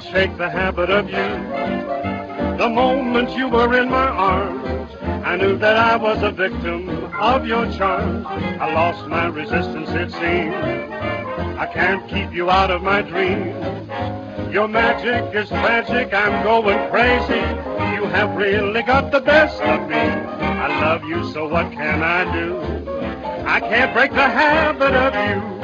shake the habit of you. The moment you were in my arms, I knew that I was a victim of your charms. I lost my resistance, it seems. I can't keep you out of my dreams. Your magic is tragic, I'm going crazy. You have really got the best of me. I love you, so what can I do? I can't break the habit of you.